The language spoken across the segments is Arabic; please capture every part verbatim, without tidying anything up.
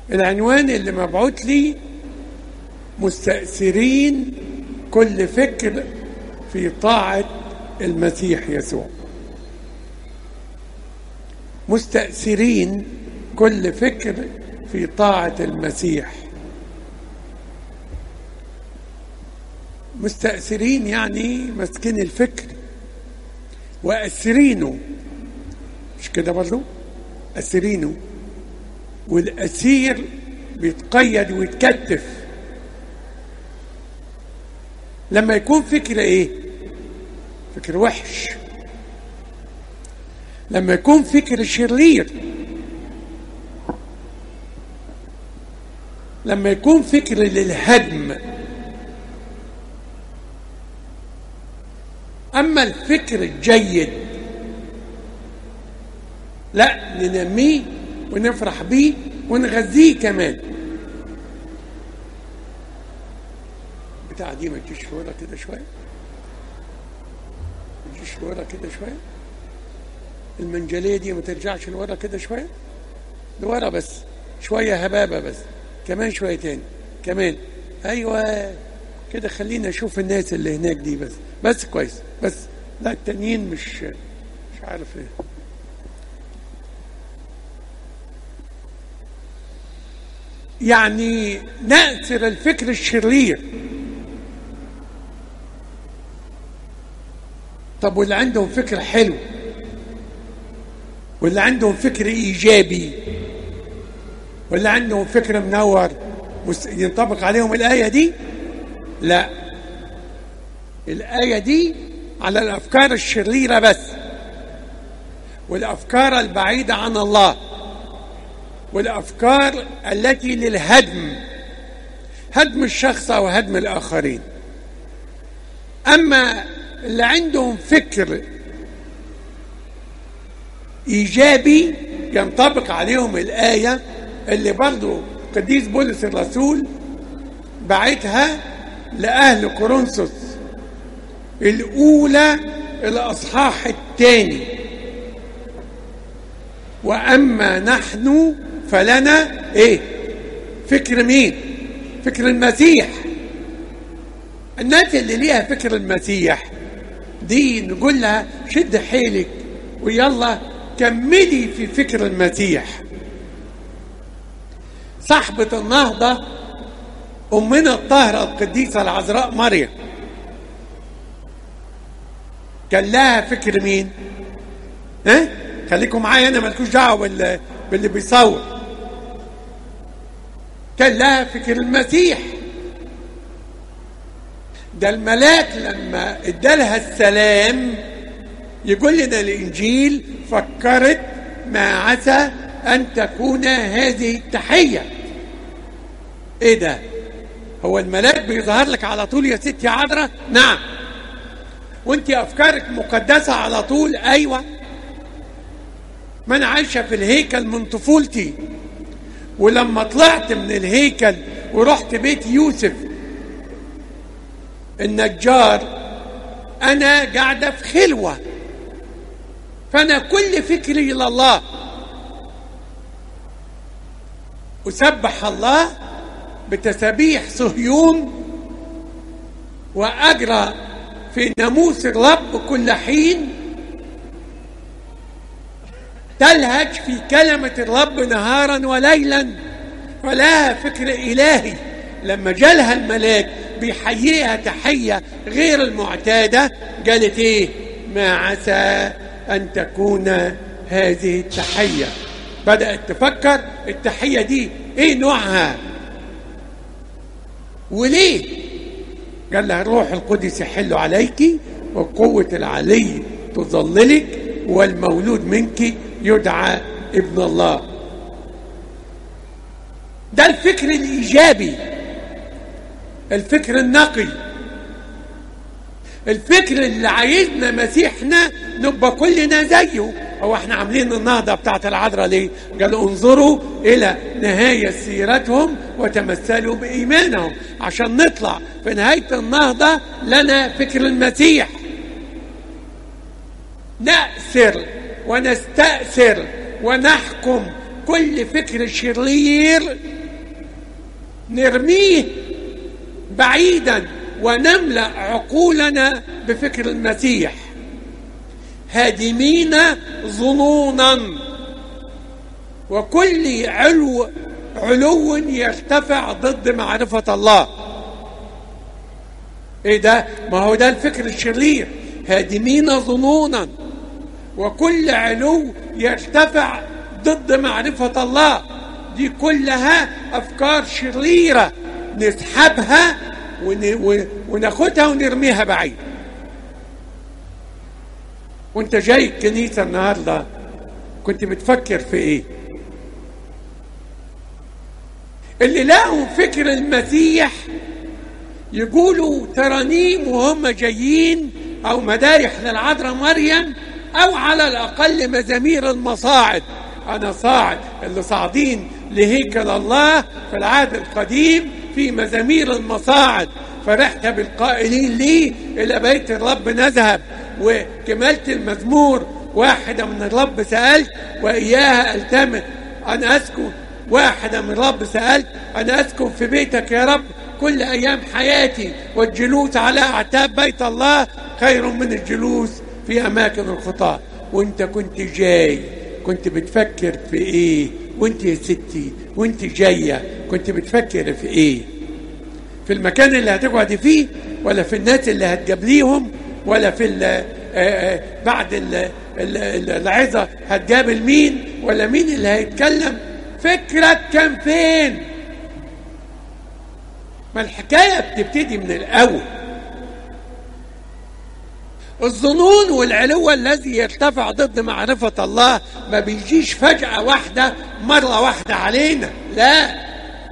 العنوان اللي مبعوث لي: مستأثرين كل فكر في طاعة المسيح يسوع. مستأثرين كل فكر في طاعة المسيح. مستأثرين يعني مسكين الفكر وأسرينه، مش كده برضو؟ أسرينه، والأسير بيتقيد ويتكتف لما يكون فكر ايه؟ فكر وحش، لما يكون فكر شرير، لما يكون فكر للهدم. اما الفكر الجيد لا، ننميه ونفرح بيه ونغذيه كمان. بتاع دي ما تجيش لورا كده شويه، ما تجيش لورا كده شويه، المنجليه دي ما ترجعش لورا كده شويه، لورا بس شويه، هبابه بس، كمان شويه تاني كمان، ايوه كده. خلينا اشوف الناس اللي هناك دي بس، بس كويس بس. لا التانيين مش مش عارف ايه. يعني نأثر الفكر الشرير. طب واللي عندهم فكر حلو، واللي عندهم فكر إيجابي، واللي عندهم فكر منور، ينطبق عليهم الآية دي؟ لا، الآية دي على الأفكار الشريرة بس، والأفكار البعيدة عن الله، والأفكار التي للهدم، هدم الشخص أو هدم الآخرين. أما اللي عندهم فكر إيجابي ينطبق عليهم الآية اللي برضو قديس بولس الرسول بعتها لأهل كورنثوس الأولى الأصحاح الثاني: وأما نحن فلنا إيه؟ فكر مين؟ فكر المسيح. الناس اللي ليها فكر المسيح دي نقول لها شد حيلك ويلا كملي في فكر المسيح. صاحبة النهضة أمنا الطاهرة القديسة العذراء مريم كان لها فكر مين؟ ها؟ خليكم معايا، أنا مالكوش دعوة بال... باللي بيصور. كان لها فكر المسيح. ده الملاك لما ادالها السلام يقول لنا الإنجيل: فكرت ما عسى أن تكون هذه التحية. إيه ده؟ هو الملاك بيظهر لك على طول يا ست يا عذراء؟ نعم. وانت أفكارك مقدسة على طول؟ أيوة. ما أنا عايشة في الهيكل من طفولتي، ولما طلعت من الهيكل ورحت بيت يوسف النجار أنا قاعدة في خلوة، فأنا كل فكري إلى الله. أسبح الله بتسبيح صهيون، وأجرى في ناموس الرب كل حين، تلهج في كلمة الرب نهارا وليلا، فلها فكر إلهي. لما جالها الملاك بيحييها تحية غير المعتادة قالت إيه؟ ما عسى أن تكون هذه التحية. بدأت تفكر التحية دي إيه نوعها وليه؟ قال لها: الروح القدس يحل عليك، وقوة العلي تظللك، والمولود منك يدعى ابن الله. ده الفكر الإيجابي، الفكر النقي، الفكر اللي عايزنا مسيحنا نبقى كلنا زيه. هو احنا عاملين النهضة بتاعت العذراء ليه؟ قالوا انظروا إلى نهاية سيرتهم وتمثلوا بإيمانهم، عشان نطلع في نهاية النهضة لنا فكر المسيح، نأثر ونستأثر ونحكم كل فكر شرير نرميه بعيدا ونملأ عقولنا بفكر المسيح، هادمين ظنونا وكل علو علو يرتفع ضد معرفة الله. ايه ده؟ ما هو ده الفكر الشرير، هادمين ظنونا وكل علو يرتفع ضد معرفة الله. دي كلها أفكار شريرة نسحبها وناخدها ونرميها بعيد. وانت جاي الكنيسة النهاردة كنت بتفكر في ايه؟ اللي لقوا فكر المسيح يقولوا ترانيم وهم جايين، او مدايح للعذراء مريم، او على الاقل مزامير المصاعد. انا صاعد، اللي صاعدين لهيكل الله في العهد القديم في مزامير المصاعد. فرحت بالقائلين لي الى بيت الرب نذهب، وكملت المزمور واحدة من الرب سألت وإياها ألتمس أن أسكن، واحدة من الرب سألت أن أسكن في بيتك يا رب كل أيام حياتي، والجلوس على أعتاب بيت الله خير من الجلوس في أماكن الخطاة. وانت كنت جاي كنت بتفكر في ايه؟ وانت يا ستي وانت جاية كنت بتفكر في ايه؟ في المكان اللي هتقعد فيه، ولا في الناس اللي هتقابليهم، ولا في ال بعد العظة هتقابل مين، ولا مين اللي هيتكلم؟ فكرك كان فين؟ ما الحكاية بتبتدي من الأول. الظنون والعلو الذي يرتفع ضد معرفة الله ما بيجيش فجأة واحدة مرة واحدة علينا، لا،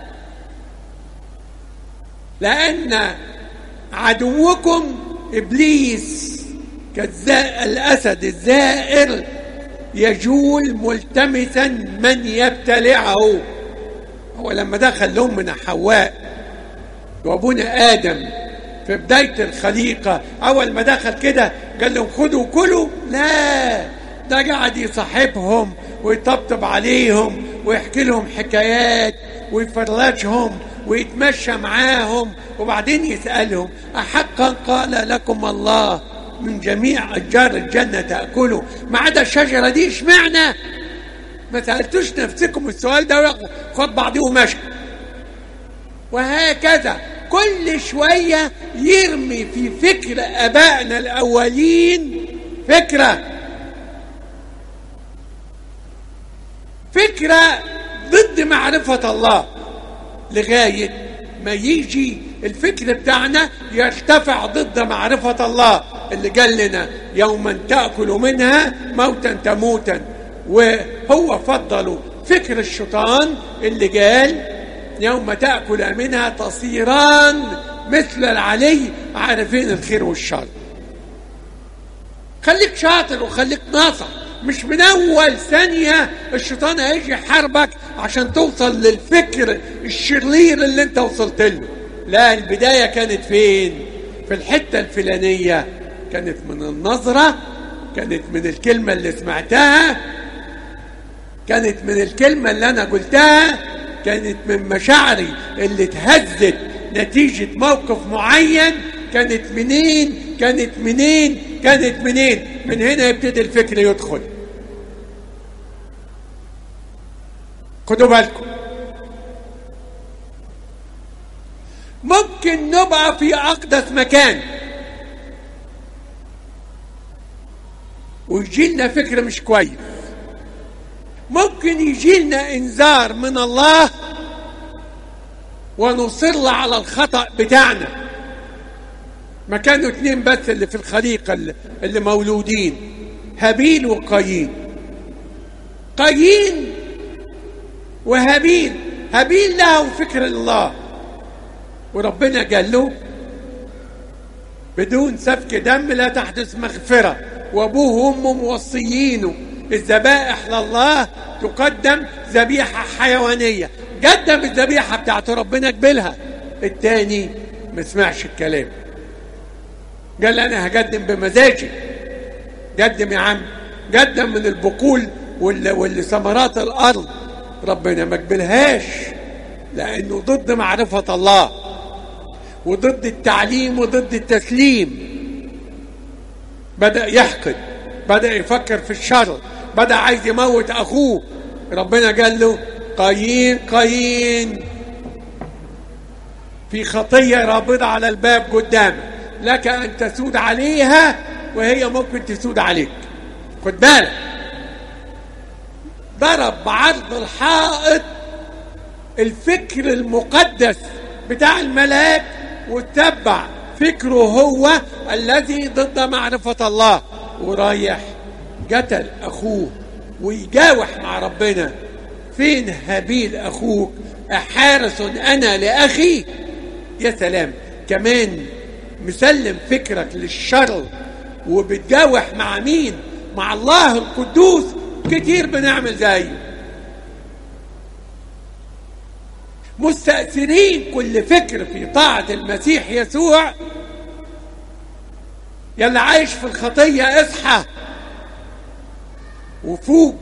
لأن عدوكم إبليس كالأسد الزائر يجول ملتمسا من يبتلعه. هو لما دخل لهم من حواء وابونا آدم في بداية الخليقة، أول ما دخل كده قال لهم خدوا كلوا؟ لا، ده قاعد يصاحبهم ويطبطب عليهم ويحكي لهم حكايات ويفرجهم ويتمشى معاهم، وبعدين يسألهم أحقا قال لكم الله من جميع أشجار الجنة تأكلوا ما عدا الشجرة دي؟ اشمعنى؟ ما سألتوش نفسكم السؤال ده؟ خد بعضيه ومشى. وهكذا كل شوية يرمي في فكر أبائنا الأولين فكرة فكرة ضد معرفة الله، لغاية ما يجي الفكر بتاعنا يرتفع ضد معرفة الله اللي قال لنا يوما تأكل منها موتا تموتا. وهو فضلوا فكر الشيطان اللي قال يوم تأكل منها تصيران مثل العلي عارفين الخير والشر. خليك شاطر وخليك ناصح، مش من أول ثانية الشيطان هيجي يحاربك عشان توصل للفكر الشرير اللي انت وصلت له. لا، البداية كانت فين؟ في الحتة الفلانية، كانت من النظرة، كانت من الكلمة اللي سمعتها، كانت من الكلمة اللي أنا قلتها، كانت من مشاعري اللي اتهزت نتيجة موقف معين. كانت منين؟ كانت منين؟ كانت منين؟ من هنا يبتدي الفكر يدخل. خدوا بالكم، ممكن نبقى في أقدس مكان ويجي لنا فكر مش كويس، ممكن يجي لنا إنذار من الله ونصر على الخطأ بتاعنا. ما كانوا اتنين بس اللي في الخليقة اللي مولودين، هابيل وقايين. قايين وهابيل، هابيل له فكر الله وربنا قال له بدون سفك دم لا تحدث مغفرة، وابوه وامه موصيينه الذبائح لله تقدم ذبيحة حيوانية. قدم الذبيحة بتاعته ربنا قبلها. التاني ما سمعش الكلام، قال انا هقدم بمزاجي. قدم يا عم، قدم من البقول والثمرات الارض، ربنا ما قبلهاش. لأنه ضد معرفة الله وضد التعليم وضد التسليم. بدأ يحقد، بدأ يفكر في الشر، بدأ عايز يموت أخوه. ربنا قال له قايين قايين، في خطية رابضة على الباب قدامك، لك أن تسود عليها وهي ممكن تسود عليك. خد بالك، ضرب بعرض الحائط الفكر المقدس بتاع الملاك واتبع فكره هو الذي ضد معرفة الله، ورايح قتل أخوه ويجاوح مع ربنا. فين هابيل أخوك؟ أحارس أنا لأخي؟ يا سلام، كمان مسلم فكرك للشر وبتجاوح مع مين؟ مع الله القدوس. كتير بنعمل زيه، مستأثرين كل فكر في طاعة المسيح يسوع. يلا عايش في الخطية اصحى وفوق.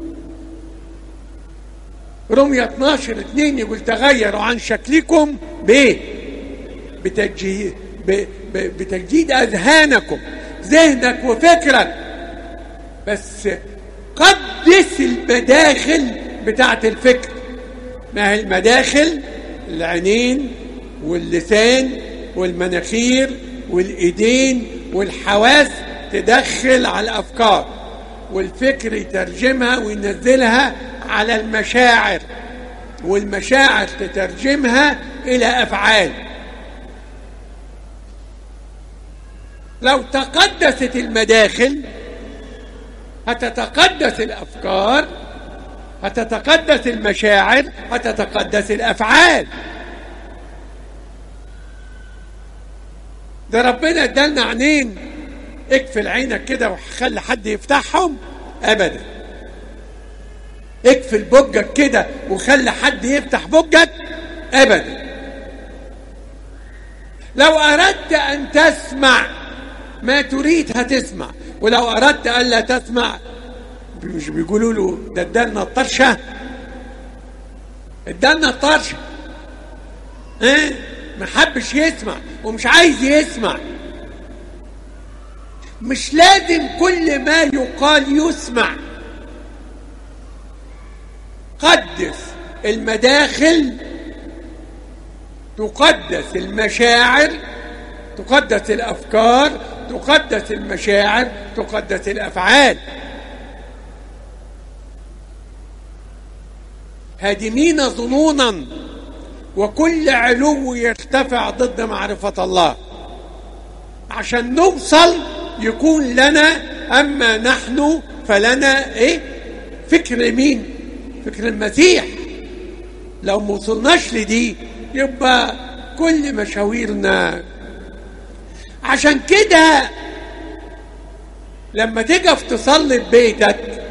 رمية اتناشر اتنين يقول تغيروا عن شكلكم بايه؟ بتجديد بتجديد اذهانكم، ذهنك وفكرك. بس قدس المداخل بتاعت الفكر. ما هي المداخل؟ العينين واللسان والمناخير والايدين والحواس تدخل على الافكار، والفكر يترجمها وينزلها على المشاعر، والمشاعر تترجمها الى افعال. لو تقدست المداخل هتتقدس الافكار، هتتقدس المشاعر، هتتقدس الافعال. ده ربنا ادالنا عينين، اقفل عينك كده وخلي حد يفتحهم؟ ابدا. اقفل بوجك كده وخلي حد يفتح بوجك؟ ابدا. لو اردت ان تسمع ما تريد هتسمع، ولو اردت الا تسمع، مش بيقولوا له ده ادالنا الطرشه؟ ادالنا الطرشه، ايه؟ ما حبش يسمع ومش عايز يسمع. مش لازم كل ما يقال يسمع. قدس المداخل، تقدس المشاعر، تقدس الافكار، تقدس المشاعر، تقدس الافعال. هادمين ظنونا وكل علو يرتفع ضد معرفة الله. عشان نوصل يكون لنا، أما نحن فلنا إيه؟ فكر مين؟ فكر المسيح. لو ما وصلناش لدي يبقى كل مشاويرنا. عشان كده لما تقف تصلي ببيتك،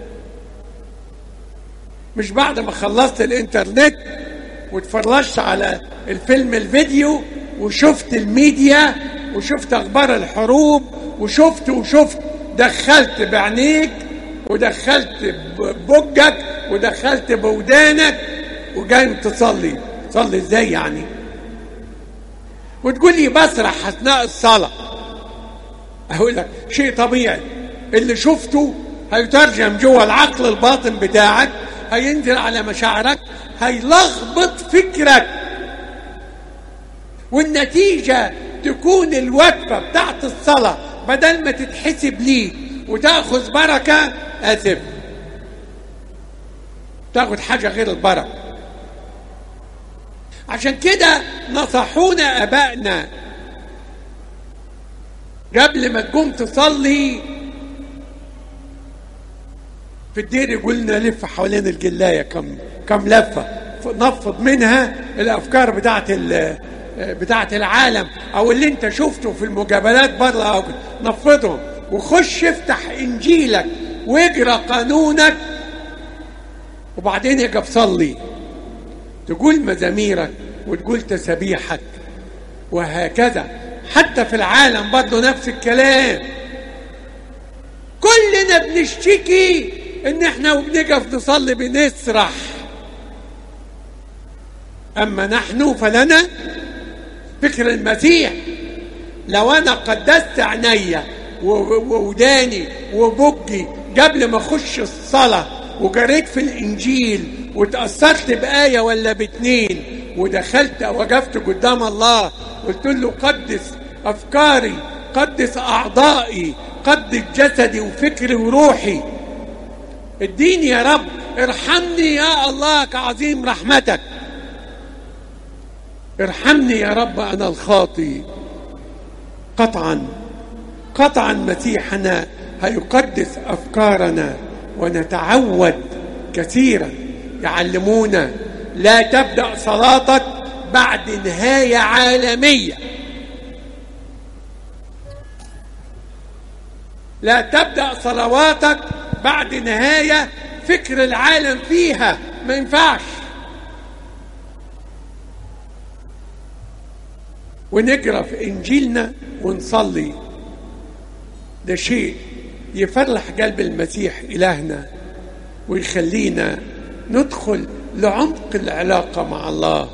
مش بعد ما خلصت الانترنت واتفرجت على الفيلم الفيديو وشفت الميديا وشفت اخبار الحروب وشفت وشفت دخلت بعينيك ودخلت بوجك ودخلت بودانك وجاي تصلي. تصلي ازاي يعني؟ وتقول لي بسرح اثناء الصلاه. اقول لك شيء طبيعي، اللي شفته هيترجم جوه العقل الباطن بتاعك، هينزل على مشاعرك، هيلخبط فكرك، والنتيجة تكون الوجبة بتاعت الصلاة بدل ما تتحسب ليك وتأخذ بركة، آسف، تأخذ حاجة غير البركة. عشان كده نصحونا أبائنا قبل ما تقوم تصلي في الدير، يقولنا لف حوالين الجلاية كم كم لفة، نفض منها الأفكار بتاعت بتاعت العالم أو اللي أنت شفته في المجابلات بره، نفضهم وخش افتح إنجيلك واقرأ قانونك، وبعدين يقف صلي، تقول مزاميرك وتقول تسبيحك، وهكذا. حتى في العالم برضه نفس الكلام. كلنا بنشتكي ان احنا وبنقف نصلي بنسرح. أما نحن فلنا فكر المسيح. لو أنا قدست عينيا ووداني وبجي قبل ما أخش الصلاة وجريت في الإنجيل وتأثرت بآية ولا باتنين ودخلت وقفت قدام الله قلت له قدس أفكاري، قدس أعضائي، قدس جسدي وفكري وروحي، اديني يا رب، ارحمني يا الله كعظيم رحمتك، ارحمني يا رب أنا الخاطي. قطعا قطعا مسيحنا هيقدس أفكارنا، ونتعود كثيرا يعلمونا لا تبدأ صلاتك بعد نهاية عالمية، لا تبدأ صلواتك بعد نهاية فكر العالم فيها، ما ينفعش. ونقرأ في إنجيلنا ونصلي، ده شيء يفرح قلب المسيح إلهنا ويخلينا ندخل لعمق العلاقة مع الله.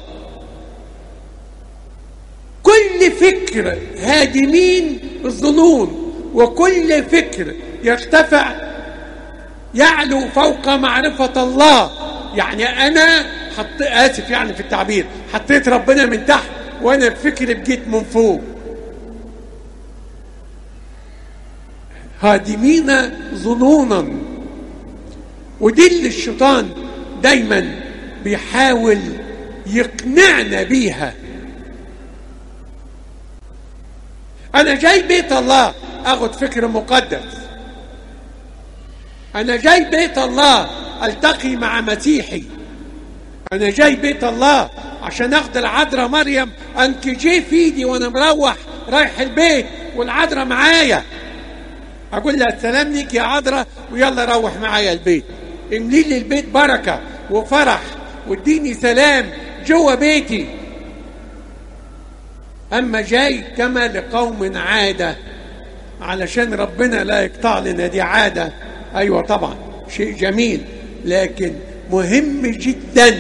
كل فكر هادمين الظنون، وكل فكر يرتفع يعلو فوق معرفة الله. يعني أنا حط آسف يعني في التعبير، حطيت ربنا من تحت وأنا بفكر بجيت من فوق. هادمين ظنونا، ودي اللي الشيطان دايما بيحاول يقنعنا بيها. أنا جاي بيت الله أخذ فكر مقدس، أنا جاي بيت الله ألتقي مع مسيحي، أنا جاي بيت الله عشان أخذ العذراء مريم أنكجيه في إيدي وأنا مروح رايح البيت والعذراء معايا، أقول لها السلام ليك يا عذراء ويلا روح معايا البيت، املي لي البيت بركة وفرح واديني سلام جوه بيتي. أما جاي كما لقوم عادة علشان ربنا لا يقطع لنا دي عادة، أيوة طبعا شيء جميل، لكن مهم جدا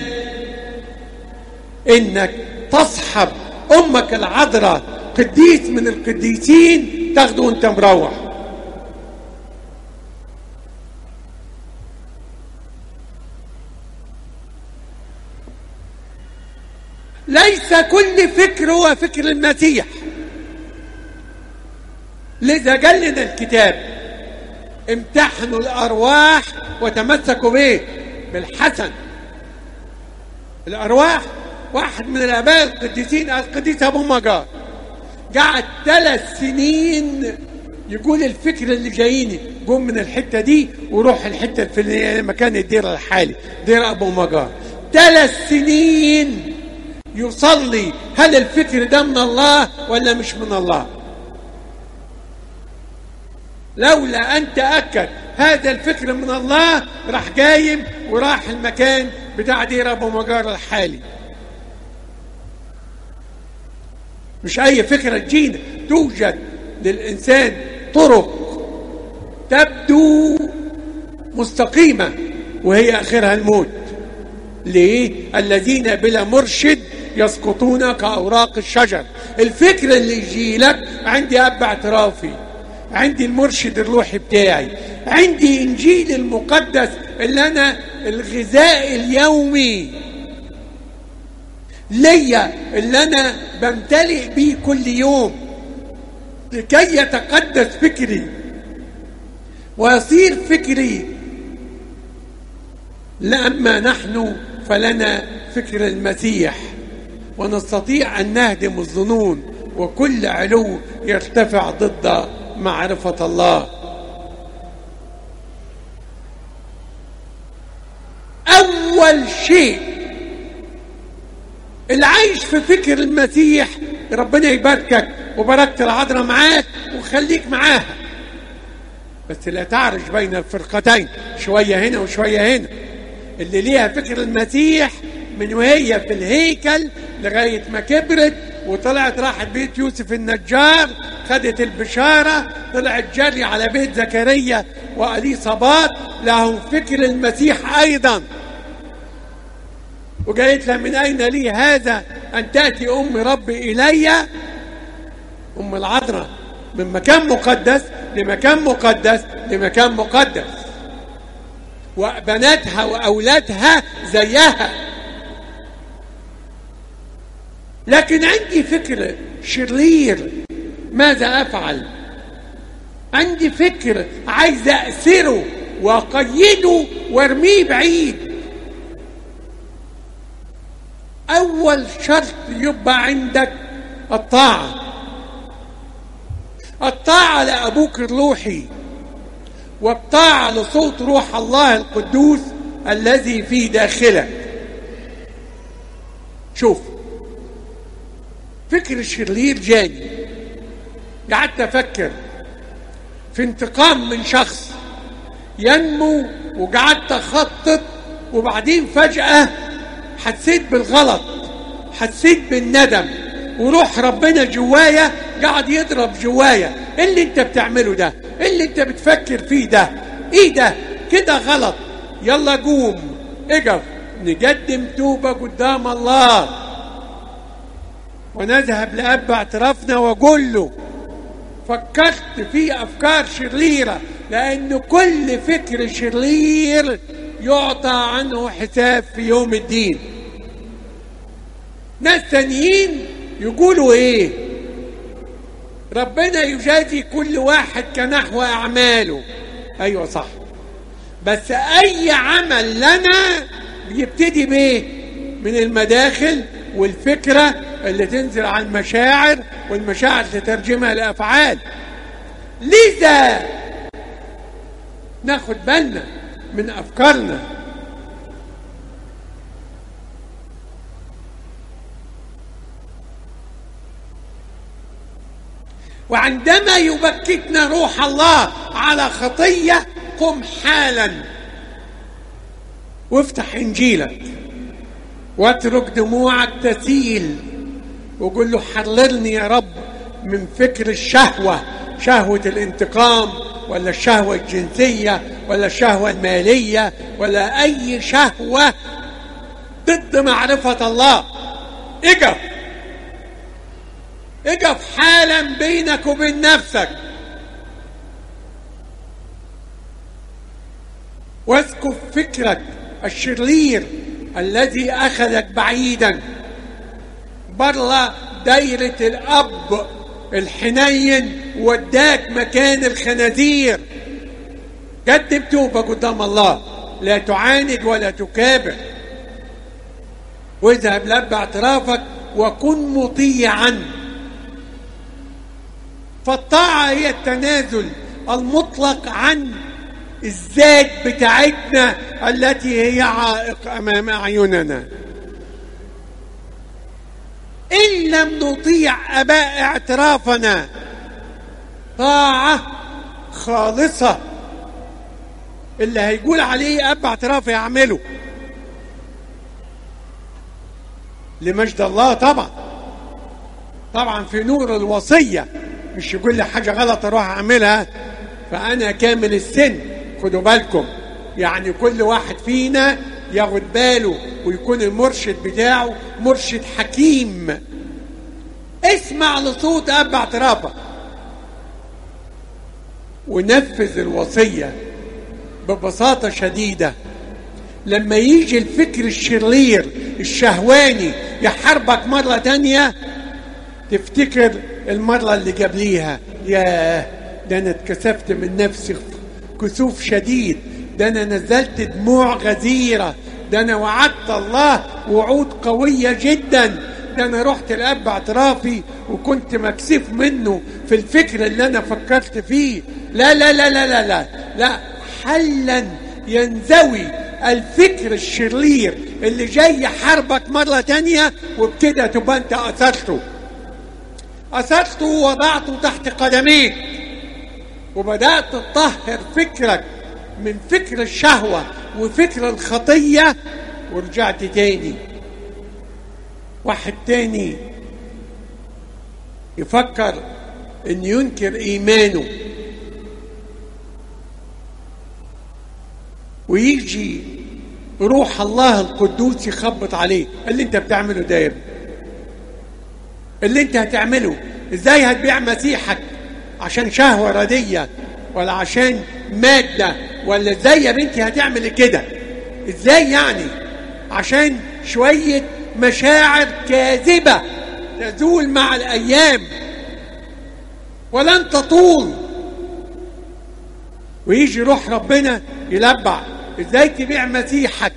إنك تصحب أمك العذراء قديس من القديسين تاخده وانت مروح. ليس كل فكر هو فكر المسيح، لذا قال لنا الكتاب امتحنوا الأرواح وتمسكوا به بالحسن. الأرواح واحد من الآباء القديسين القديس أبو مجار قعد ثلاث سنين يقول الفكر اللي جاييني قوم من الحتة دي وروح الحتة الفلانية مكان الدير الحالي دير أبو مجار، ثلاث سنين يصلي هل الفكر ده من الله ولا مش من الله. لولا أن تأكد هذا الفكر من الله راح جايب وراح المكان بتاع دير أبو مجار الحالي. مش أي فكرة تجينا، توجد للإنسان طرق تبدو مستقيمة وهي آخرها الموت. ليه؟ الذين بلا مرشد يسقطون كأوراق الشجر. الفكرة اللي يجي لك عندي أب اعترافي، عندي المرشد الروحي بتاعي، عندي إنجيل المقدس اللي أنا الغذاء اليومي ليا اللي أنا بمتلئ بيه كل يوم لكي يتقدس فكري ويصير فكري. لأما نحن فلنا فكر المسيح، ونستطيع أن نهدم الظنون وكل علو يرتفع ضد معرفة الله. أول شيء اللي عايش في فكر المسيح ربنا يباركك وبركة العذراء معاك وخليك معاها، بس لا تعرج بين الفرقتين، شوية هنا وشوية هنا. اللي ليها فكر المسيح من وهي في الهيكل لغاية ما كبرت وطلعت راحت بيت يوسف النجار، خدت البشارة، طلعت جري على بيت زكريا وأليصابات، لهم فكر المسيح أيضا. وقالت لها من أين لي هذا أن تأتي أم ربي إلي؟ أم العذراء من مكان مقدس لمكان مقدس لمكان مقدس، وبناتها وأولادها زيها. لكن عندي فكر شرير، ماذا أفعل؟ عندي فكر عايز أأثره وأقيده وارميه بعيد. أول شرط يبقى عندك الطاعة، الطاعة لأبوك الروحي، والطاعة لصوت روح الله القدوس الذي في داخلك. شوف، فكر الشرير جاني، قعدت أفكر في انتقام من شخص ينمو، وقعدت أخطط، وبعدين فجأة حسيت بالغلط، حسيت بالندم، وروح ربنا جوايا قاعد يضرب جوايا. ايه اللي انت بتعمله ده؟ ايه اللي انت بتفكر فيه ده؟ ايه ده؟ كده غلط. يلا قوم اقف نقدم توبة قدام الله، ونذهب لأب اعترافنا وقول له فكرت في أفكار شريرة، لأن كل فكر شرير يعطى عنه حساب في يوم الدين. ناس تانيين يقولوا ايه؟ ربنا يجازي كل واحد كنحو أعماله. أيوة صح، بس أي عمل لنا بيبتدي بيه من المداخل والفكرة اللي تنزل على المشاعر، والمشاعر تترجمها لأفعال. لذا ناخد بالنا من أفكارنا. وعندما يبكتنا روح الله على خطية، قم حالا وافتح إنجيلك واترك دموعك تسيل، وقل له حررني يا رب من فكر الشهوة، شهوة الانتقام، ولا الشهوة الجنسية، ولا الشهوة المالية، ولا أي شهوة ضد معرفة الله. اقف اقف حالا بينك وبين نفسك، واسكب فكرك الشرير الذي أخذك بعيدا برا دايرة الأب الحنين، وداك مكان الخنازير. قدم توبة قدام الله، لا تعاند ولا تكابر، واذهب لأب اعترافك وكن مطيعا. فالطاعة هي التنازل المطلق عن الذات بتاعتنا التي هي عائق أمام أعيننا. إن لم نطيع أباء اعترافنا طاعة خالصة، اللي هيقول عليه أب اعتراف يعمله لمجد الله. طبعا طبعا في نور الوصية، مش يقول لي حاجة غلط أروح أعملها فأنا كامل السن. خدوا بالكم، يعني كل واحد فينا ياخد باله ويكون المرشد بتاعه مرشد حكيم. اسمع لصوت أب اعترافك ونفذ الوصية ببساطة شديدة. لما يجي الفكر الشرير الشهواني يحاربك مرة تانية، تفتكر المرة اللي قبليها، ياه ده أنا اتكسفت من نفسي كسوف شديد، ده أنا نزلت دموع غزيرة، ده أنا وعدت الله وعود قوية جدا، ده أنا رحت لأب اعترافي وكنت مكسوف منه في الفكر اللي أنا فكرت فيه. لا لا لا لا لا لا, لا. حلا ينزوي الفكر الشرير اللي جاي يحاربك مرة تانية، وبكده تبقى أنت أثرته أثرته ووضعته تحت قدميك، وبدأت تطهر فكرك من فكر الشهوة وفكر الخطية، ورجعت تاني. واحد تاني يفكر ان ينكر ايمانه ويجي روح الله القدوس يخبط عليه، اللي انت بتعمله ده يا ابني، اللي انت هتعمله ازاي هتبيع مسيحك عشان شهوة ردية ولا عشان مادة؟ ولا ازاي يا بنتي هتعمل كده؟ ازاي يعني عشان شوية مشاعر كاذبة تزول مع الأيام ولن تطول؟ ويجي روح ربنا يلبع. ازاي تبيع مسيحك؟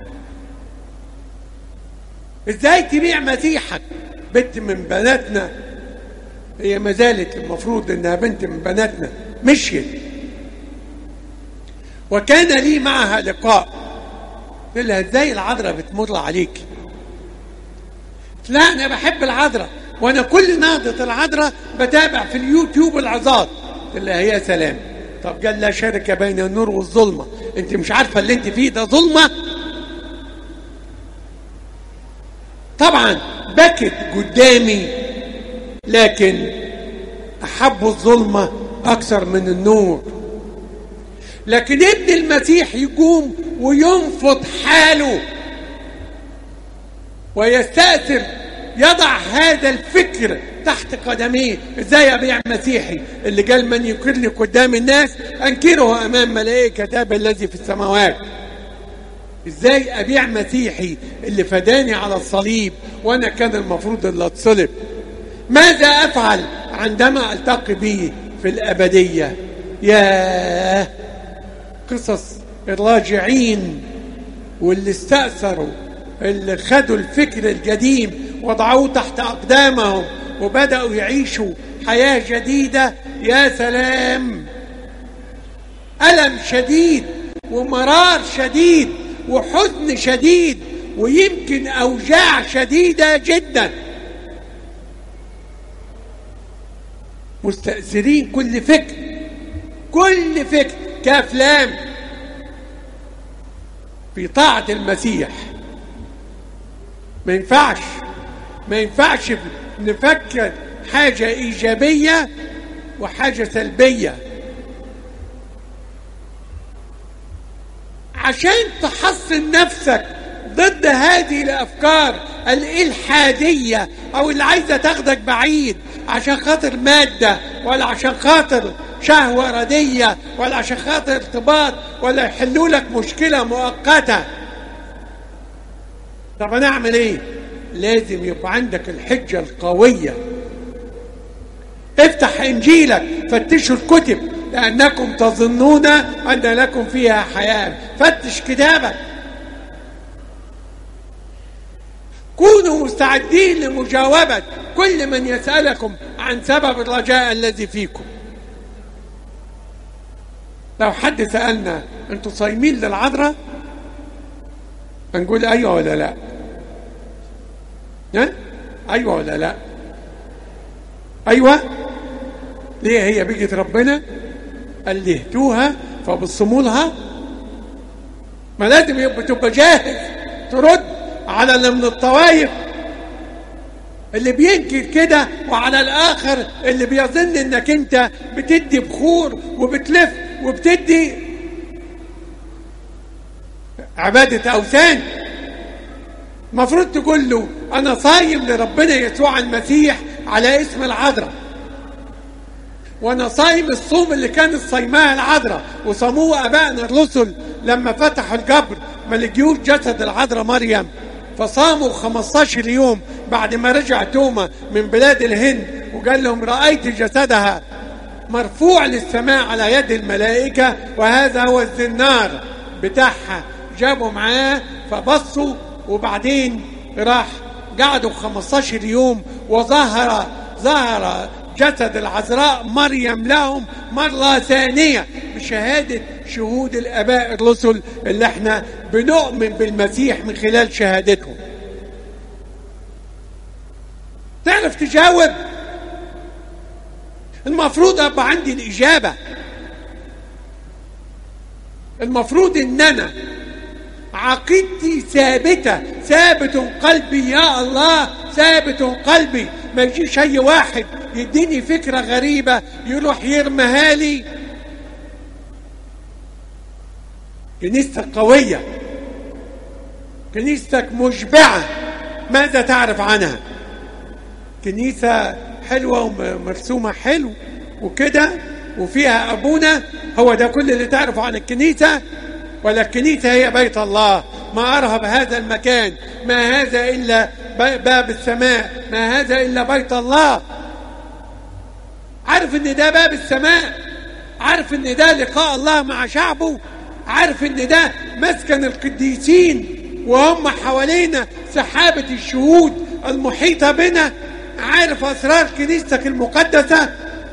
ازاي تبيع مسيحك؟ بنت من بناتنا، هي ما زالت المفروض انها بنت من بناتنا، مشيت وكان لي معها لقاء. قلت لها ازاي العذراء بتمر عليك؟ لا انا بحب العذراء، وانا كل نهضة العذراء بتابع في اليوتيوب العظات. قلت لها يا سلام، طب قال لا شركة بين النور والظلمة، انت مش عارفة اللي انت فيه ده ظلمة؟ طبعا بكت قدامي، لكن احب الظلمة اكثر من النور. لكن ابن المسيح يقوم وينفض حاله ويستأثر، يضع هذا الفكر تحت قدميه. ازاي ابيع مسيحي اللي قال من ينكرني قدام الناس انكره امام ملائكة ابي الذي في السماوات؟ ازاي ابيع مسيحي اللي فداني على الصليب وانا كان المفروض اللي اتصلب؟ ماذا افعل عندما التقي به في الابدية؟ يا قصص الراجعين واللي استأثروا، اللي خدوا الفكر القديم وضعوه تحت أقدامهم وبدأوا يعيشوا حياة جديدة. يا سلام، ألم شديد ومرار شديد وحزن شديد ويمكن أوجاع شديدة جدا، مستأثرين كل فكر كل فكر كأفلام في طاعة المسيح. ما ينفعش ما ينفعش نفكر حاجة إيجابية وحاجة سلبية. عشان تحصن نفسك ضد هذه الأفكار الإلحادية أو اللي عايزة تاخدك بعيد عشان خاطر مادة، ولا عشان خاطر شهوة ردية، ولا عشان خاطر ارتباط، ولا يحلوا لك مشكلة مؤقتة. طب أنا أعمل إيه؟ لازم يبقى عندك الحجة القوية. افتح إنجيلك، فتشوا الكتب لأنكم تظنون أن لكم فيها حياة. فتش كتابك، كونوا مستعدين لمجاوبة كل من يسألكم عن سبب الرجاء الذي فيكم. لو حد سألنا أنتوا صايمين للعذراء، هنقول أيوة ولا لا؟ ها؟ أيوة ولا لا؟ أيوة. ليه؟ هي بيجت ربنا قال لي اهتوها فبصموا لها. ما لازم يبقى تبقى جاهز ترد على اللي من الطوائف اللي بينكر كده، وعلى الآخر اللي بيظن انك انت بتدي بخور وبتلف وبتدي عبادة أوثان. المفروض تقول له أنا صايم لربنا يسوع المسيح على اسم العذراء، وأنا صايم الصوم اللي كانت صايماه العذراء وصاموه أبائنا الرسل لما فتحوا القبر ما لقيوش جسد العذراء مريم، فصاموا خمستاشر يوم بعد ما رجع توما من بلاد الهند وقال لهم رأيت جسدها مرفوع للسماء على يد الملائكة وهذا هو الزنار بتاعها. جابوا معاه فبصوا، وبعدين راح قعدوا خمستاشر يوم وظهر ظهر جسد العذراء مريم لهم مرة ثانية بشهادة شهود الآباء الرسل اللي احنا بنؤمن بالمسيح من خلال شهادتهم. تعرف تجاوب؟ المفروض أبقى عندي الإجابة. المفروض إن أنا عقيدتي ثابتة، ثابت قلبي يا الله، ثابت قلبي. ما يجيش أي واحد يديني فكرة غريبة يروح يرميها لي. كنيسة قوية كنيستك مشبعة، ماذا تعرف عنها؟ كنيسة حلوة ومرسومة حلو وكده وفيها أبونا، هو ده كل اللي تعرفه عن الكنيسة؟ ولا الكنيسة هي بيت الله؟ ما أرهب هذا المكان، ما هذا إلا باب السماء، ما هذا إلا بيت الله. عارف إن ده باب السماء، عارف إن ده لقاء الله مع شعبه، عارف إن ده مسكن القديسين وهم حوالينا سحابة الشهود المحيطة بنا، عارف أسرار كنيستك المقدسة.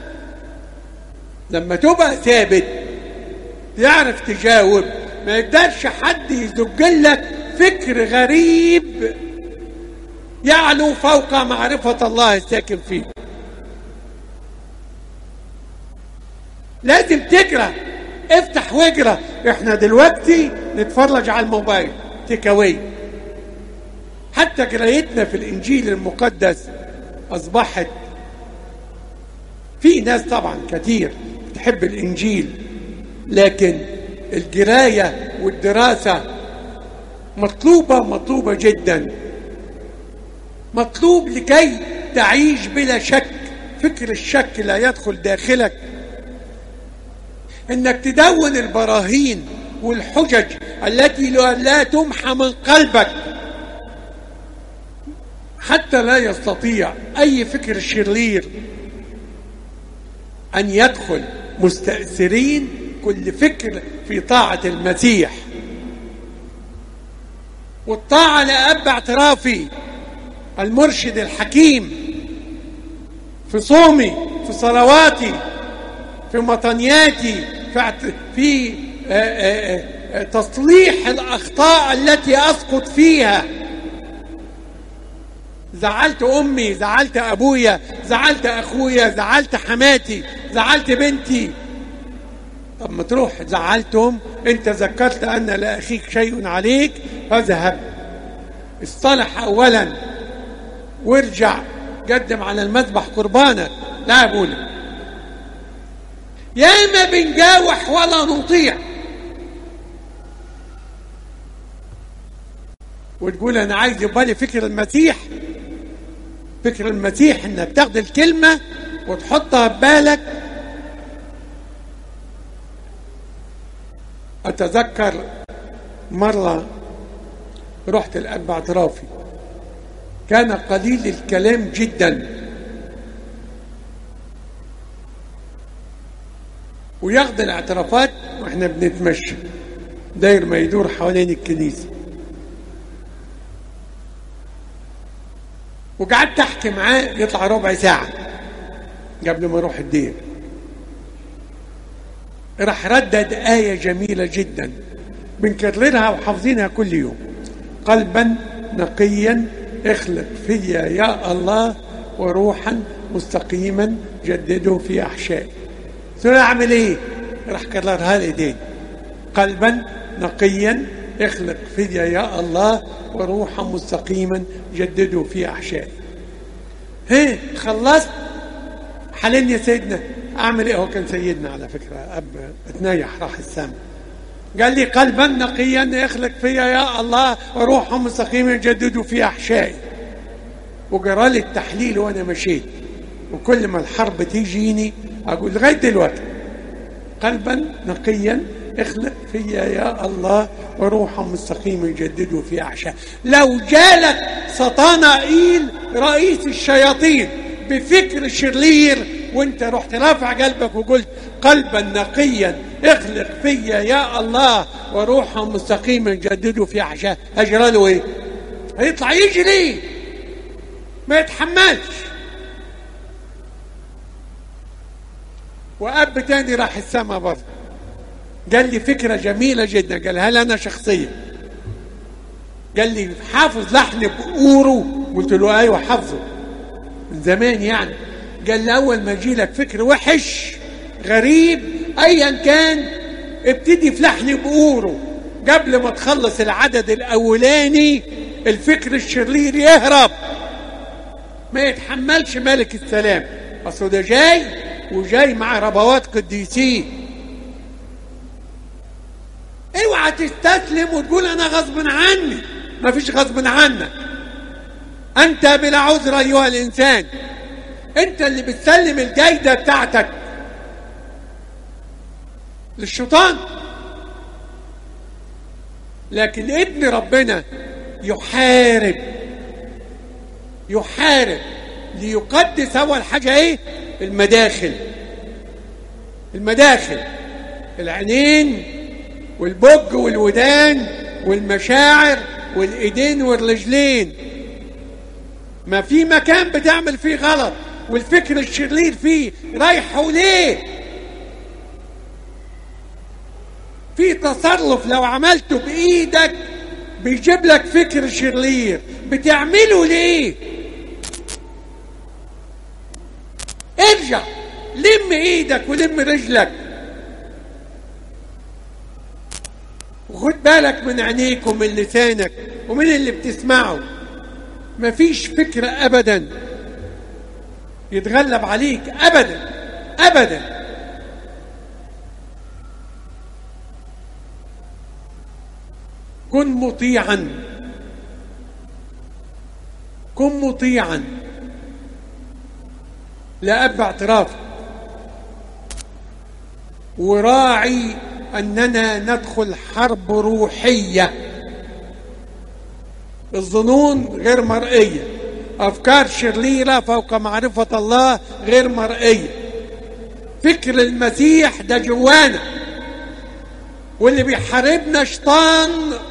لما تبقى ثابت يعرف تجاوب، ما يقدرش حد يزجلك فكر غريب يعلو فوق معرفة الله الساكن فيه. لازم تقرأ، افتح واقرأ. احنا دلوقتي نتفرج على الموبايل تكاوي. حتى قرايتنا في الإنجيل المقدس أصبحت، في ناس طبعا كتير تحب الإنجيل، لكن القراية والدراسة مطلوبة مطلوبة جدا، مطلوب لكي تعيش بلا شك. فكر الشك لا يدخل داخلك. انك تدون البراهين والحجج التي لا تمحى من قلبك حتى لا يستطيع اي فكر شرير ان يدخل. مستأثرين كل فكر في طاعة المسيح، والطاعة لأب اعترافي المرشد الحكيم في صومي، في صلواتي، في مطنياتي، في تصليح الأخطاء التي أسقط فيها. زعلت أمي، زعلت أبويا، زعلت أخويا، زعلت حماتي، زعلت بنتي. طب ما تروح زعلتهم، انت ذكرت أن لأخيك شيء عليك، فاذهب اصطلح أولا وارجع قدم على المذبح قربانك. لا يا ابونا، يا اما بنجاوح ولا نطيع، وتقول انا عايز يبقى لي فكر المسيح. فكر المسيح انك تاخد الكلمة وتحطها ببالك. اتذكر مرة رحت الاب اعترافي، كان قليل الكلام جدا، وياخد الاعترافات واحنا بنتمشى داير ما يدور حوالين الكنيسة. وقعدت احكي معاه يطلع ربع ساعة قبل ما اروح الدير. راح ردد آية جميلة جدا بنكررها وحافظينها كل يوم: قلبا نقيا اخلق فيا يا الله، وروحا مستقيما جدده في احشائي. قلت له اعمل ايه؟ راح كررها لي تاني: قلبا نقيا اخلق فيا يا الله، وروحا مستقيما جدده في احشائي. هي خلصت حللني يا سيدنا، اعمل ايه؟ هو كان سيدنا على فكره، اب اتنيح راح السما. قال لي: قلبا نقيا اخلق فيا يا الله، وروحا مستقيما يجددوا في احشائي. وجرى لي التحليل وانا مشيت، وكل ما الحرب تيجيني اقول لغايه دلوقتي: قلبا نقيا اخلق فيا يا الله، وروحا مستقيما يجددوا في احشائي. لو جالك سطانائيل رئيس الشياطين بفكر شرير وانت رحت رافع قلبك وقلت: قلبا نقيا اخلق فيا يا الله، وروحا مستقيما يجددوا في احشائي، اجرى له ايه؟ هيطلع يجري ما يتحملش. واب تاني راح السما برضه قال لي فكره جميله جدا، قالها لي انا شخصيا. قال لي: حافظ لحن بقوره؟ قلت له: ايوه حافظه من زمان يعني. قال لي: اول ما يجي لك فكر وحش غريب ايا كان، ابتدي في لحن بقوره قبل ما تخلص العدد الاولاني الفكر الشرير يهرب، ما يتحملش ملك السلام. اصل ده جاي وجاي مع ربوات قديسين. اوعى تستسلم وتقول انا غصب عني. ما فيش غصب عنك. أنت بلا عذر أيها الإنسان، أنت اللي بتسلم الجايدة بتاعتك للشيطان. لكن ابن ربنا يحارب يحارب ليقدس أول حاجة إيه؟ المداخل. المداخل العينين والبج والودان والمشاعر والإيدين والرجلين. ما في مكان بتعمل فيه غلط والفكر الشرير فيه رايح وليه. في تصرف لو عملته بإيدك بيجيب لك فكر شرير، بتعمله ليه؟ ارجع لم ايدك ولم رجلك، وخد بالك من عينيك ومن لسانك ومن اللي بتسمعه. مفيش فكرة ابدا يتغلب عليك ابدا ابدا. كن مطيعا، كن مطيعا لأب اعترافك، وراعي أننا ندخل حرب روحية. الظنون غير مرئية، أفكار شريرة فوق معرفة الله غير مرئية. فكر المسيح ده جوانا، واللي بيحاربنا شيطان.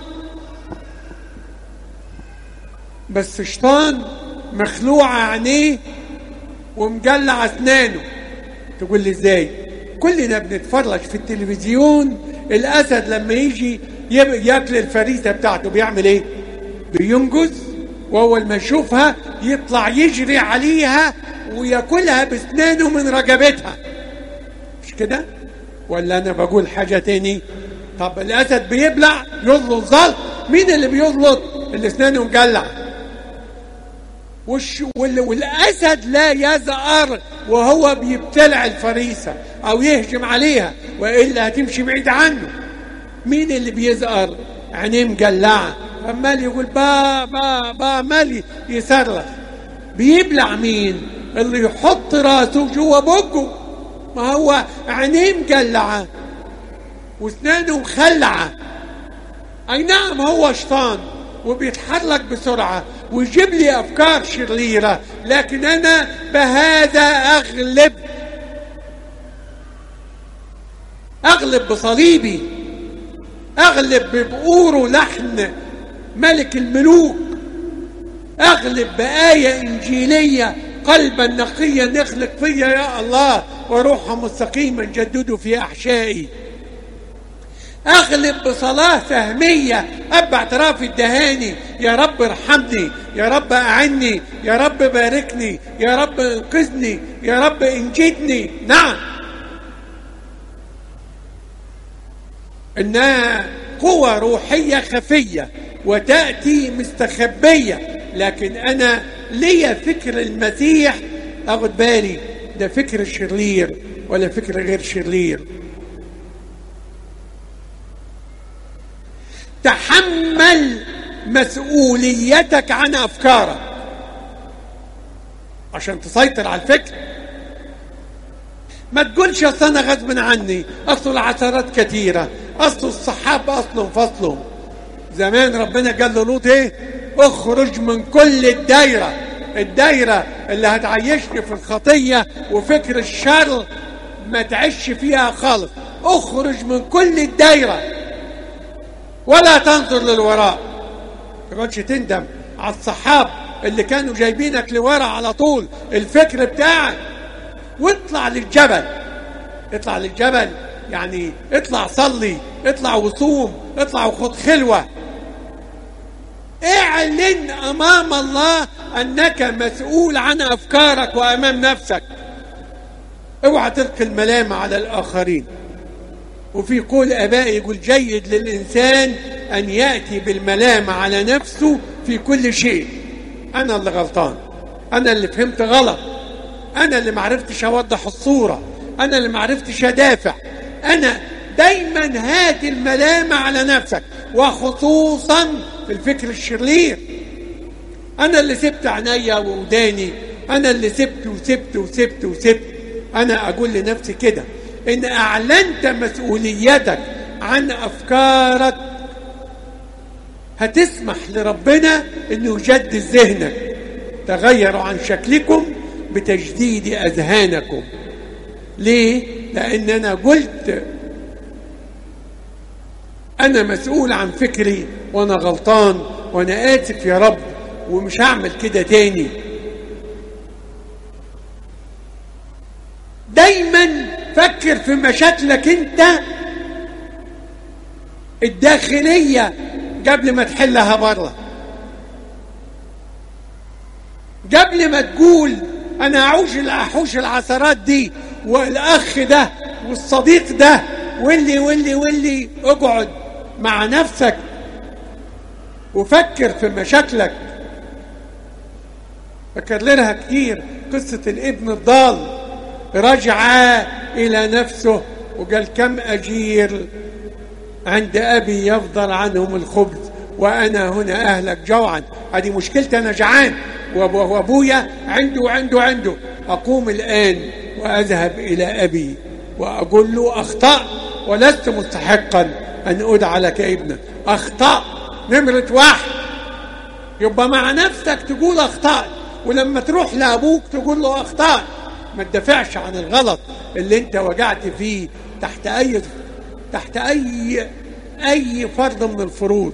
بس شيطان مخلوع عينيه ومجلع اسنانه. تقول لي ازاي؟ كلنا بنتفرج في التلفزيون الاسد لما يجي ياكل الفريسه بتاعته بيعمل ايه؟ بينجز، واول ما يشوفها يطلع يجري عليها وياكلها باسنانه من رقبتها. مش كده؟ ولا انا بقول حاجه تاني؟ طب الاسد بيبلع يزلط زلط، مين اللي بيزلط؟ اللي اسنانه مجلع. والأسد لا يزأر وهو بيبتلع الفريسة أو يهجم عليها، وإلا هتمشي بعيد عنه. مين اللي بيزأر؟ عينيه مجلعة، عمال يقول با با با، عمال يصرخ. بيبلع مين؟ اللي يحط راسه جوا بقه. ما هو عينيه مجلعة واسنانه مخلعة. أي نعم هو شيطان وبيتحرك بسرعة ويجيب لي أفكار شريرة، لكن أنا بهذا أغلب. أغلب بصليبي، أغلب ببقوره لحن ملك الملوك، أغلب بآية إنجيلية قلبا نقيا نخلق فيا يا الله وروحا مستقيما جدده في أحشائي. أغلب بصلاة فهمية أب اعتراف الدهاني، يا رب ارحمني، يا رب أعني، يا رب باركني، يا رب انقذني، يا رب انجدني. نعم، إنها قوة روحية خفية وتأتي مستخبية، لكن أنا ليا فكر المسيح أخد بالي ده فكر شرير ولا فكر غير شرير. تحمل مسؤوليتك عن أفكارك عشان تسيطر على الفكر. ما تقولش أصل أنا غصب عني، أصل العثرات كثيرة، أصل الصحاب أصلهم فصلهم. زمان ربنا قال له لوط إيه؟ اخرج من كل الدايرة، الدايرة اللي هتعيشني في الخطية وفكر الشر ما تعيش فيها خالص. اخرج من كل الدايرة ولا تنظر للوراء. ما تقعدش تندم على الصحاب اللي كانوا جايبينك لورا على طول الفكر بتاعك، واطلع للجبل. اطلع للجبل يعني اطلع صلي، اطلع وصوم، اطلع وخد خلوة. اعلن امام الله انك مسؤول عن افكارك وامام نفسك. اوعى تلقي الملامة على الاخرين. وفي قول ابائي يقول جيد للانسان ان ياتي بالملامة على نفسه في كل شيء. انا اللي غلطان، انا اللي فهمت غلط، انا اللي معرفتش اوضح الصورة، انا اللي معرفتش ادافع. انا دايما هات الملامة على نفسك. وخصوصا في الفكر الشرير. أنا اللي سبت عينيا ووداني، أنا اللي سبت وسبت وسبت وسبت. أنا أقول لنفسي كده، إن أعلنت مسؤوليتك عن أفكارك هتسمح لربنا إنه يجدد ذهنك. تغيروا عن شكلكم بتجديد أذهانكم. ليه؟ لأن أنا قلت أنا مسؤول عن فكري وأنا غلطان وأنا آسف يا رب ومش هعمل كده تاني. دايما فكر في مشاكلك انت الداخلية قبل ما تحلها بره. قبل ما تقول انا اعوش احوش العثرات دي والاخ ده والصديق ده واللي واللي واللي اقعد مع نفسك وفكر في مشاكلك. بكررها كتير، قصة الابن الضال. رجع إلى نفسه وقال كم أجير عند أبي يفضل عنهم الخبز وأنا هنا أهلك جوعا. هذه مشكلتي، أنا جعان وأبويا عنده وعنده عنده. أقوم الآن وأذهب إلى أبي وأقول له أخطأ ولست مستحقا أن أدعى لك ابنا. أخطأ نمرة واحد. يبقى مع نفسك تقول أخطأ، ولما تروح لأبوك تقول له أخطأ. ما تدافعش عن الغلط اللي انت وجعت فيه تحت أي تحت أي أي فرض من الفروض.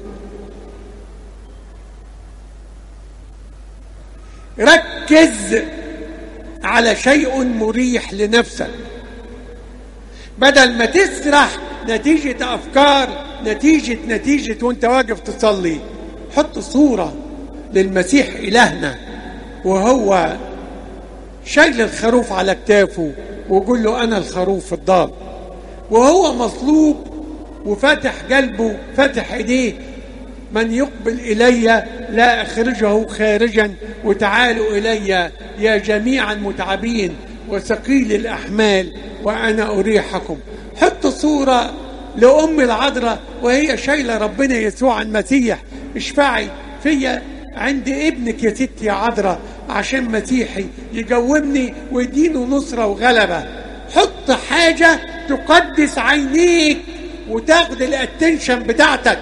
ركز على شيء مريح لنفسك بدل ما تسرح نتيجة أفكار نتيجة نتيجة وانت واقف تصلي. حط صورة للمسيح إلهنا وهو شايل الخروف على كتافه وقول له أنا الخروف الضال، وهو مصلوب وفتح قلبه فتح إيديه. من يقبل إلي لا أخرجه خارجا، وتعالوا إلي يا جميع المتعبين وثقيل الأحمال وأنا أريحكم. حط صورة لأم العذراء وهي شايلة ربنا يسوع المسيح. اشفعي فيا عند ابنك يا ستي يا عذراء عشان مسيحي يقومني ويدينه نصرة وغلبة. حط حاجة تقدس عينيك وتاخد الاتنشن بتاعتك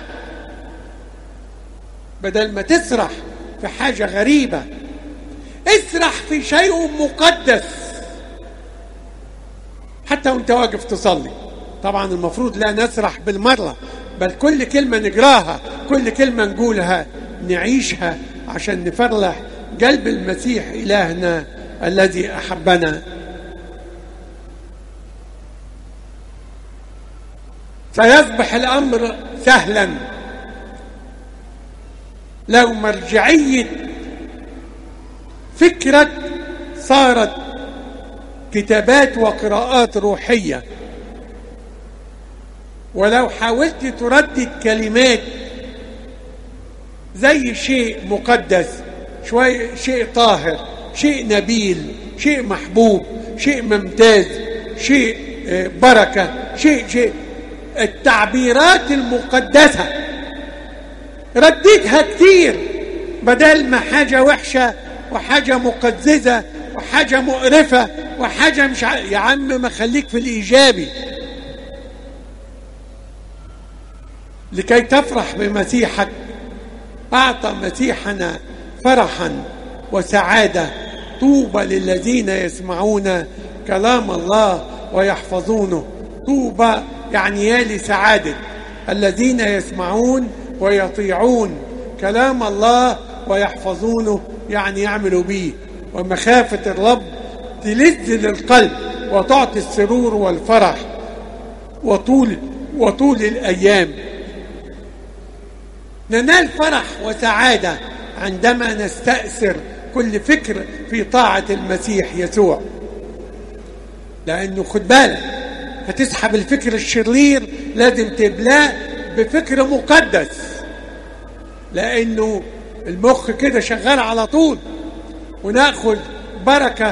بدل ما تسرح في حاجة غريبة. اسرح في شيء مقدس حتى وانت واقف تصلي. طبعا المفروض لا نسرح بالمرة، بل كل كلمة نقراها كل كلمة نقولها نعيشها عشان نفرح قلب المسيح إلهنا الذي أحبنا. سيصبح الأمر سهلا لو مرجعية فكرك صارت كتابات وقراءات روحية، ولو حاولت تردد كلمات زي شيء مقدس، شوي شيء طاهر، شيء نبيل، شيء محبوب، شيء ممتاز، شيء بركة، شيء شيء التعبيرات المقدسة رديتها كتير بدل ما حاجة وحشة وحاجة مقززة وحاجة مقرفة وحاجة مش ع... يا عم ما خليك في الإيجابي لكي تفرح بمسيحك. أعطى مسيحنا فرحا وسعادة. طوبى للذين يسمعون كلام الله ويحفظونه. طوبى يعني يا لسعادة الذين يسمعون ويطيعون كلام الله ويحفظونه، يعني يعملوا به. ومخافة الرب تلذ للقلب وتعطي السرور والفرح وطول وطول الأيام. ننال فرح وسعادة عندما نستأثر كل فكر في طاعة المسيح يسوع، لأنه خد بالك هتسحب الفكر الشرير لازم تبلاه بفكر مقدس، لأنه المخ كده شغال على طول. ونأخذ بركة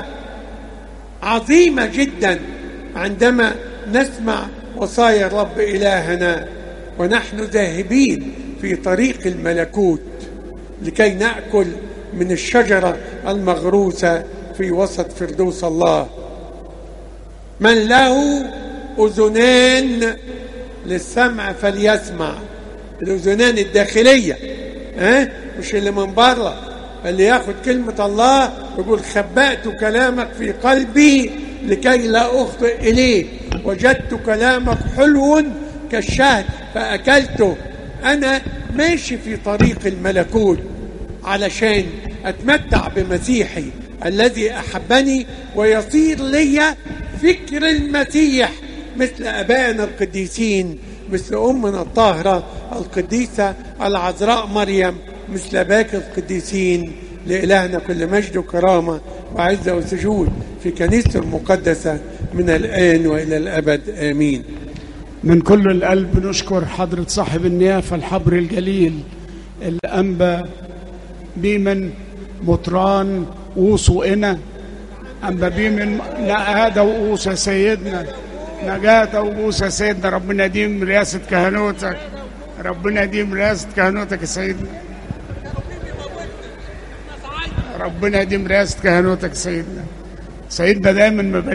عظيمة جدا عندما نسمع وصايا الرب إلهنا ونحن ذاهبين في طريق الملكوت لكي نأكل من الشجرة المغروسة في وسط فردوس الله. من له أذنان للسمع فليسمع. الأذنان الداخلية، ها؟ مش اللي من بره، اللي ياخد كلمة الله يقول خبأت كلامك في قلبي لكي لا أخطئ إليه، وجدت كلامك حلو كالشهد فأكلته. أنا ماشي في طريق الملكوت علشان أتمتع بمسيحي الذي أحبني ويصير لي فكر المسيح مثل أبائنا القديسين، مثل أمنا الطاهرة القديسة العذراء مريم، مثل باقي القديسين. لإلهنا كل مجد وكرامة وعزة وسجود في كنيسته المقدسة من الآن وإلى الأبد آمين. من كل القلب نشكر حضرة صاحب النيافة الحبر الجليل الأنبا بيمن مطران ووصو إنا أنبا بيمن نقادة وقوسة سيدنا نجاة وقوسة سيدنا. ربنا يديم رئاسة كهنوتك، ربنا يديم رئاسة كهنوتك يا سيدنا، ربنا يديم رئاسة كهنوتك سيدنا. سيدنا دايما